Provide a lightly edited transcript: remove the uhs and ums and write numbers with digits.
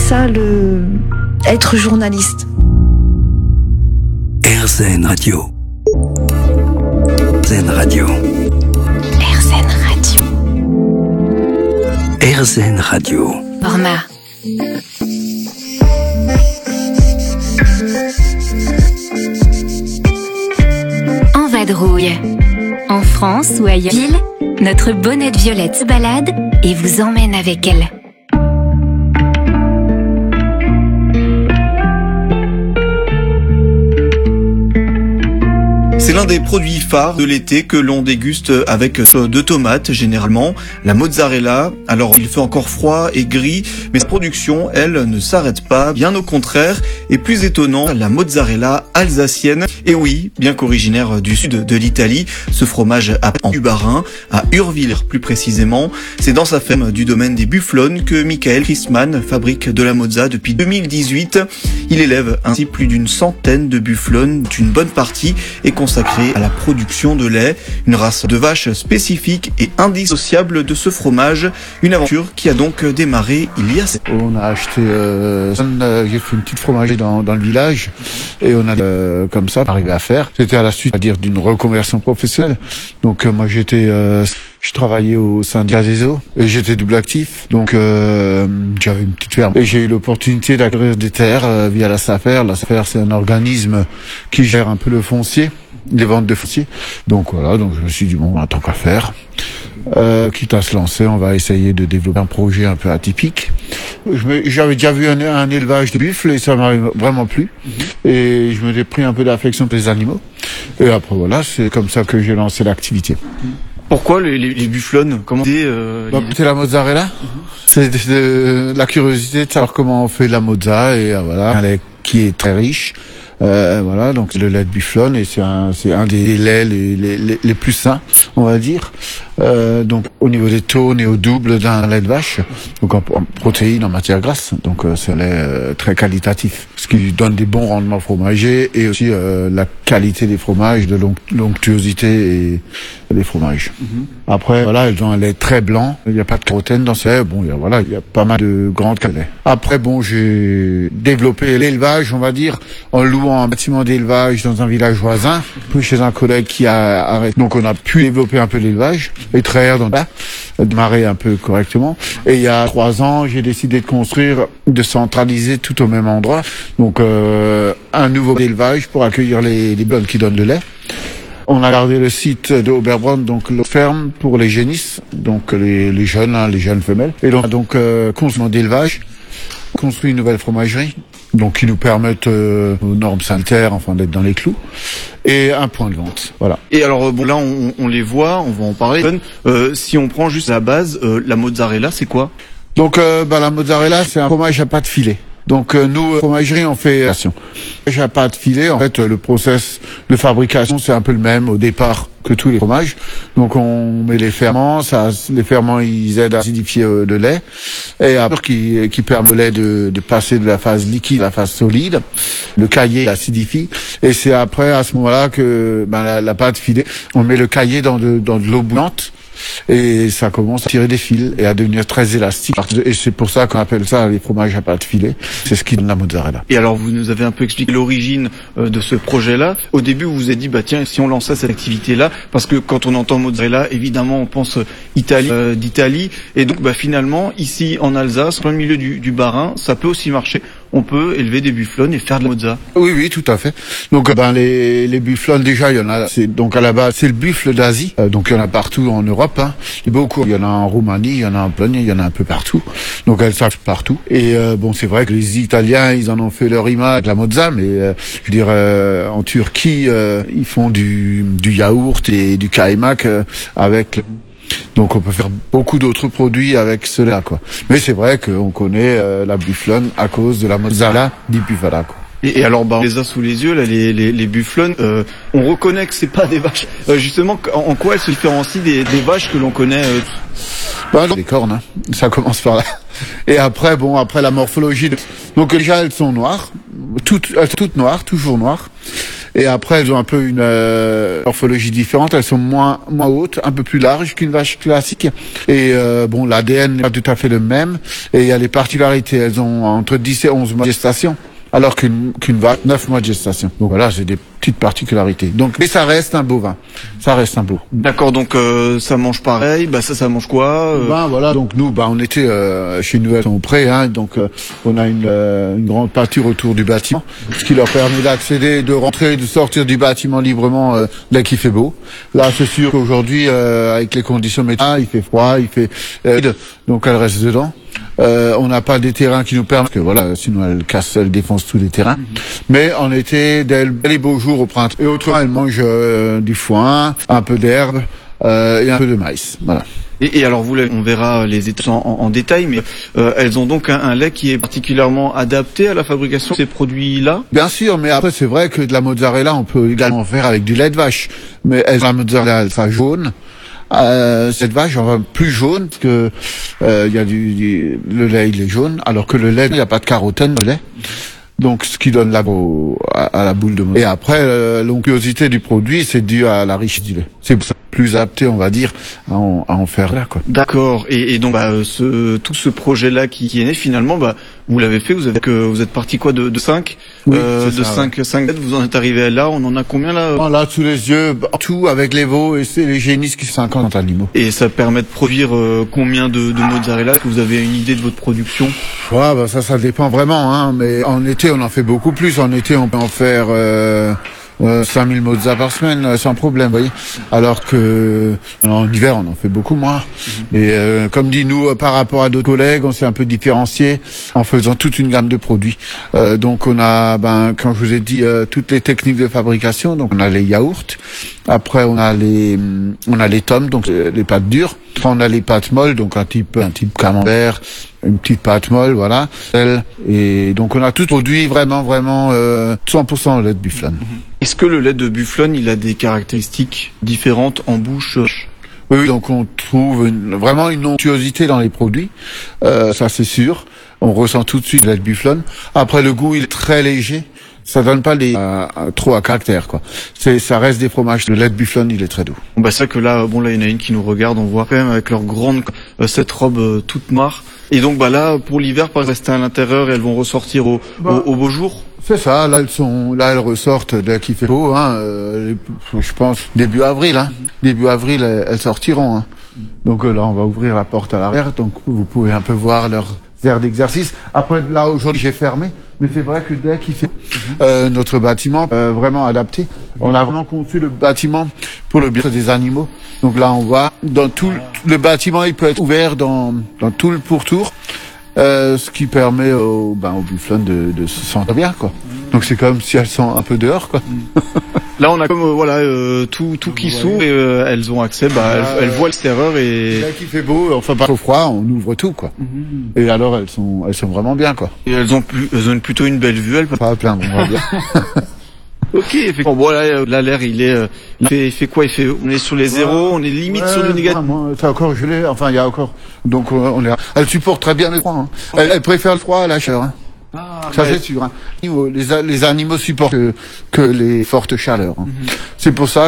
ça être journaliste. RZN Radio. RZN Radio. RZN Radio. RZN Radio. Format. En vadrouille. En France ou ailleurs, notre bonnette Violette se balade et vous emmène avec elle. C'est l'un des produits phares de l'été que l'on déguste avec de tomates généralement, la mozzarella. Alors il fait encore froid et gris, mais sa production, elle, ne s'arrête pas, bien au contraire. Et plus étonnant, la mozzarella alsacienne. Et oui, bien qu'originaire du sud de l'Italie, ce fromage en Bas-Rhin, à Urville plus précisément. C'est dans sa ferme du domaine des Bufflones que Michael Christmann fabrique de la mozza depuis 2018. Il élève ainsi plus d'une centaine de bufflones, une bonne partie est consacrée à la production de lait, une race de vache spécifique et indissociable de ce fromage, une aventure qui a donc démarré il y a 7 ans. On a acheté, j'ai fait une petite fromagerie dans le village et on a comme ça arrivé à faire. C'était à la suite, c'est-à-dire d'une reconversion professionnelle. Donc moi je travaillais au syndicat des eaux et j'étais double actif. Donc j'avais une petite ferme et j'ai eu l'opportunité d'acquérir des terres via la SAFER. La SAFER, c'est un organisme qui gère un peu le foncier, les ventes de foncier. Donc voilà, donc je me suis dit bon, tant qu'à faire, quitte à se lancer, on va essayer de développer un projet un peu atypique. J'avais déjà vu un élevage de buffles et ça m'avait vraiment plu. Et je me suis pris un peu d'affection pour les animaux. Et après voilà, c'est comme ça que j'ai lancé l'activité. Pourquoi les bufflones? Comment c'est la mozzarella. C'est de la curiosité de savoir comment on fait la mozza et voilà, un lait qui est très riche. Voilà, donc le lait de bufflone et c'est un des laits les plus sains, on va dire. Donc au niveau des taux, on est au double d'un lait de vache, donc en protéines, en matière grasse. Donc c'est un lait très qualitatif, ce qui donne des bons rendements fromagers et aussi la qualité des fromages, de l'onctuosité et des fromages. Après, voilà, elles ont un lait très blanc. Il n'y a pas de carotène dans ce lait. Bon, il y a pas mal de grandes qualités. Après, bon, j'ai développé l'élevage, on va dire, en louant un bâtiment d'élevage dans un village voisin, puis chez un collègue qui a arrêté. Donc on a pu développer un peu l'élevage, extraire dans là, démarrer un peu correctement. Et il y a 3 ans, j'ai décidé de centraliser tout au même endroit. Donc un nouveau élevage pour accueillir les blondes qui donnent le lait. On a gardé le site de Oberbrand, donc la ferme pour les génisses, donc les jeunes femelles. Et donc construit d'élevage, construit une nouvelle fromagerie, donc qui nous permettent aux normes sanitaires, enfin d'être dans les clous, et un point de vente. Voilà. Et alors bon, là on les voit, on va en parler. Si on prend juste la base, la mozzarella, c'est quoi? Donc la mozzarella, c'est un fromage à pâte filée. Donc nous, fromagerie, on fait à pâte filée. En fait, le process de fabrication, c'est un peu le même au départ que tous les fromages. Donc on met les ferments, les ferments ils aident à acidifier le lait et après qui permet au lait de passer de la phase liquide à la phase solide. Le caillé l'acidifie et c'est après à ce moment-là que la pâte filée, on met le caillé dans de l'eau bouillante. Et ça commence à tirer des fils et à devenir très élastique. Et c'est pour ça qu'on appelle ça les fromages à pâte filée. C'est ce qui donne la mozzarella. Et alors, vous nous avez un peu expliqué l'origine de ce projet-là. Au début, vous vous êtes dit, tiens, si on lançait cette activité-là, parce que quand on entend mozzarella, évidemment, on pense d'Italie. Et donc, finalement, ici, en Alsace, dans le milieu du Bas-Rhin, ça peut aussi marcher. On peut élever des bufflones et faire de la mozza. Oui, tout à fait. Donc, les bufflones, déjà, il y en a, donc à la base, c'est le buffle d'Asie. Donc, il y en a partout en Europe, Il y a beaucoup. Il y en a en Roumanie, il y en a en Pologne, il y en a un peu partout. Donc, elles savent partout. Et, c'est vrai que les Italiens, ils en ont fait leur image avec la mozza, mais, en Turquie, ils font du yaourt et du kaymak, avec donc on peut faire beaucoup d'autres produits avec cela, quoi. Mais c'est vrai qu'on connaît la bufflone à cause de la mozzarella di bufala, quoi. Et alors, on les a sous les yeux, là, les bufflones. On reconnaît que c'est pas des vaches. Justement, en quoi elles se différencient des vaches que l'on connaît Les cornes, ça commence par là. Et après, la morphologie. Donc déjà, elles sont noires, toutes noires, toujours noires. Et après, elles ont un peu une morphologie différente. Elles sont moins hautes, un peu plus larges qu'une vache classique. Et bon, l'ADN n'est pas tout à fait le même. Et il y a les particularités. Elles ont entre 10 et 11 mois de gestation, alors qu'une vache 9 mois de gestation. Donc voilà, c'est des petites particularités. Donc, mais ça reste un beau vin. Ça reste un beau. D'accord, donc ça mange pareil. Bah ça mange quoi Ben voilà. Donc nous, on était chez nous au pré, hein. Donc on a une grande pâture autour du bâtiment, ce qui leur permet d'accéder, de rentrer, et de sortir du bâtiment librement dès qu'il fait beau. Là, c'est sûr qu'aujourd'hui, avec les conditions météo, il fait froid, il fait donc elles restent dedans. On n'a pas des terrains qui nous permettent, que voilà, sinon elles défoncent tous les terrains. Mais en été, dès les beaux jours au printemps et autrement, elles mangent du foin, un peu d'herbe et un peu de maïs. Voilà. Et alors on verra les étapes en détail, mais elles ont donc un lait qui est particulièrement adapté à la fabrication de ces produits-là. Bien sûr, mais après c'est vrai que de la mozzarella, on peut également faire avec du lait de vache. Mais la mozzarella, elle sera jaune. Cette vache en plus jaune parce que il y a le lait il est jaune, alors que le lait il n'y a pas de carotène de lait. Donc ce qui donne à la boule de mozzarella. Et après l'onctuosité du produit, c'est dû à la richesse du lait. C'est plus adapté, on va dire, à en faire là, quoi. D'accord. Et donc tout ce projet-là qui est né finalement, vous l'avez fait. Vous êtes parti quoi de 5 oui, de 5 vous en êtes arrivé là. On en a combien là? Là sous les yeux, tout avec les veaux et c'est les génisses qui sont 50 animaux. Et ça permet de produire combien de mozzarella? Est-ce que vous avez une idée de votre production? Ouais, ça dépend vraiment, hein. Mais en été, on en fait beaucoup plus. En été, on peut en faire 5000 mozzas par semaine sans problème, vous voyez. Alors que en hiver, on en fait beaucoup moins. Et comme dit nous, par rapport à d'autres collègues, on s'est un peu différencié en faisant toute une gamme de produits. Donc on a, quand je vous ai dit, toutes les techniques de fabrication. Donc on a les yaourts. Après on a les tomes, donc les pâtes dures. Après, on a les pâtes molles, donc un type camembert, une petite pâte molle, voilà. Et donc on a tout produit vraiment 100% au lait de bufflone. Est-ce que le lait de bufflone, il a des caractéristiques différentes en bouche? Oui, donc on trouve vraiment une onctuosité dans les produits, ça c'est sûr. On ressent tout de suite le lait de bufflone. Après le goût, il est très léger. Ça donne pas trop à caractère, quoi. Ça reste des fromages. Le lait de bufflone, il est très doux. C'est vrai que là, il y en a une qui nous regarde, on voit quand même avec leur grande, cette robe toute noire. Et donc, là, pour l'hiver, pas rester à l'intérieur et elles vont ressortir au beau jour. C'est ça, là elles ressortent dès qu'il fait beau, hein, je pense début avril, hein. Début avril, elles sortiront, hein. Donc là, on va ouvrir la porte à l'arrière, donc vous pouvez un peu voir leurs aires d'exercice. Après, là, aujourd'hui, j'ai fermé, mais c'est vrai que dès qu'il fait notre bâtiment, vraiment adapté, on a vraiment conçu le bâtiment pour le bien des animaux. Donc là, on voit, dans tout le bâtiment, il peut être ouvert dans tout le pourtour. Ce qui permet aux bufflones de se sentir bien, quoi. Donc c'est comme si elles sont un peu dehors, quoi. Là on a comme tout qui s'ouvre et elles ont accès, elles voient l'extérieur et là qu'il fait beau, enfin pas trop froid, on ouvre tout, quoi. Et alors elles sont vraiment bien, quoi. Et elles ont plutôt une belle vue, elles peuvent pas à plaindre, on va dire. Ok, effectivement. Là l'air il fait quoi? On est sur les zéros, on est limite sur le négatif. C'est encore gelé, enfin il y a encore. Donc elle supporte très bien le froid, hein. Elle préfère le froid à la chaleur, hein. Ça c'est sûr, hein. Les animaux supportent que les fortes chaleurs, hein. C'est pour ça